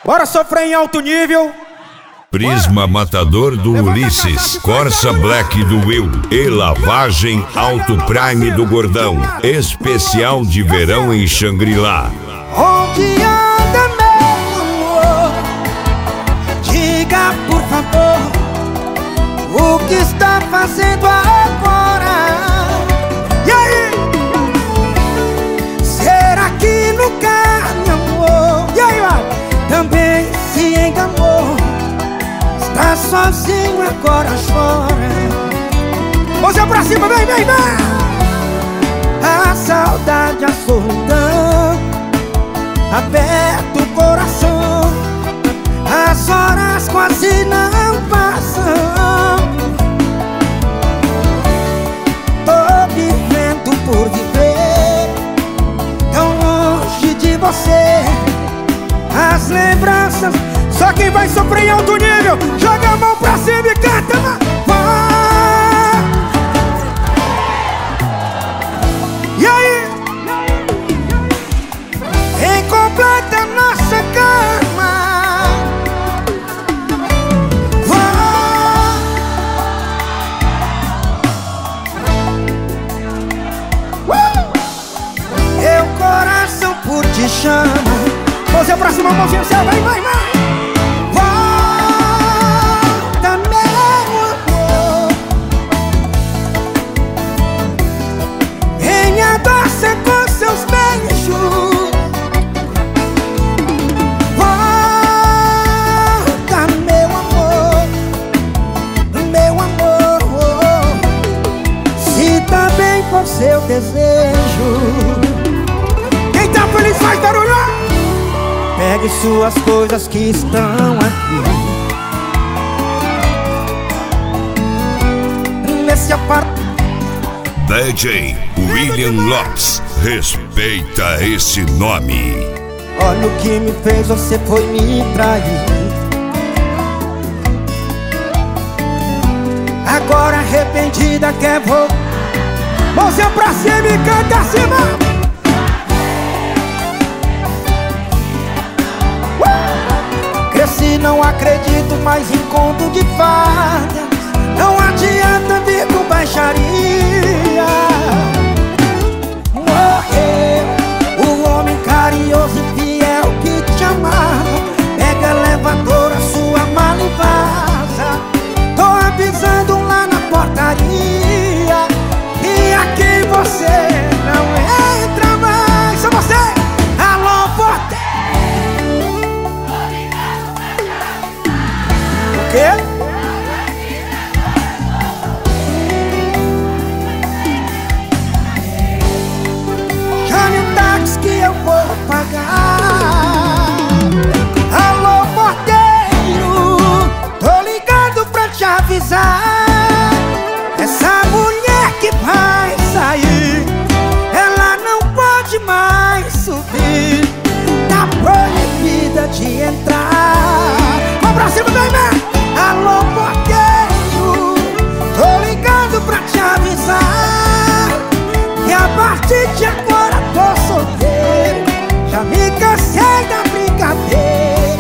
Bora sofrer em alto nível. Prisma Matador do Ulisses, Corsa Black do Will e lavagem Auto Prime do Gordão. Especial de verão em Xangri-Lá. Onde anda meu amor? Diga por favor o que está fazendo agora? E aí? Será que nunca me amou? E aí, vai? Também se enganou? Está sozinho agora, chora. Você pra cima, vem, vem, vem! A saudade, a solidão aperta o coração. As horas quase não passam. Tô vivendo por viver tão longe de você. As lembranças, só quem vai sofrer em alto nível, joga a mão pra cima e canta. E aí? Incompleta nossa cama. Meu coração por ti chama. Mãozinha pra cima, mãozinha, vai, vai, vai. Volta, meu amor. Venha dançar com seus beijos. Volta, meu amor. Meu amor. Se tá bem por seu desejo. Quem tá feliz faz barulho. Pegue suas coisas que estão aqui nesse apartamento. DJ William Lopes, respeita esse nome. Olha o que me fez, você foi me trair. Agora arrependida quer voltar. Mãozinha pra cima e canta acima. Cresci, não acredito mais em conto de fadas. Não adianta vir com baixaria. Morreu o homem carinhoso e fiel que te amava. Pega elevador, a sua mala e vaza. Tô avisando lá na portaria e aqui você não entra mais. Só você! Alô, porteiro! O quê? Chame o táxi que eu vou pagar. Alô, porteiro, tô ligando pra te avisar. Essa mulher que vai sair, ela não pode mais subir. Tá proibida de entrar. Vamos pra cima, vem, vem! Alô, porteiro, tô ligando pra te avisar que a partir de agora tô solteiro. Já me cansei da brincadeira.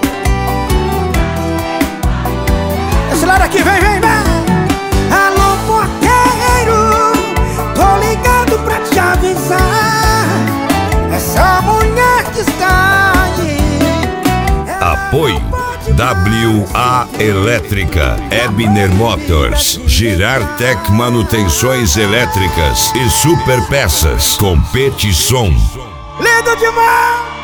Esse lado aqui, vem, vem, vem! Alô, porteiro, tô ligando pra te avisar. Essa mulher que está aí, Apoio WA Elétrica, Ebner Motors, Girartec Manutenções Elétricas e Super Peças, Competição. lindo demais!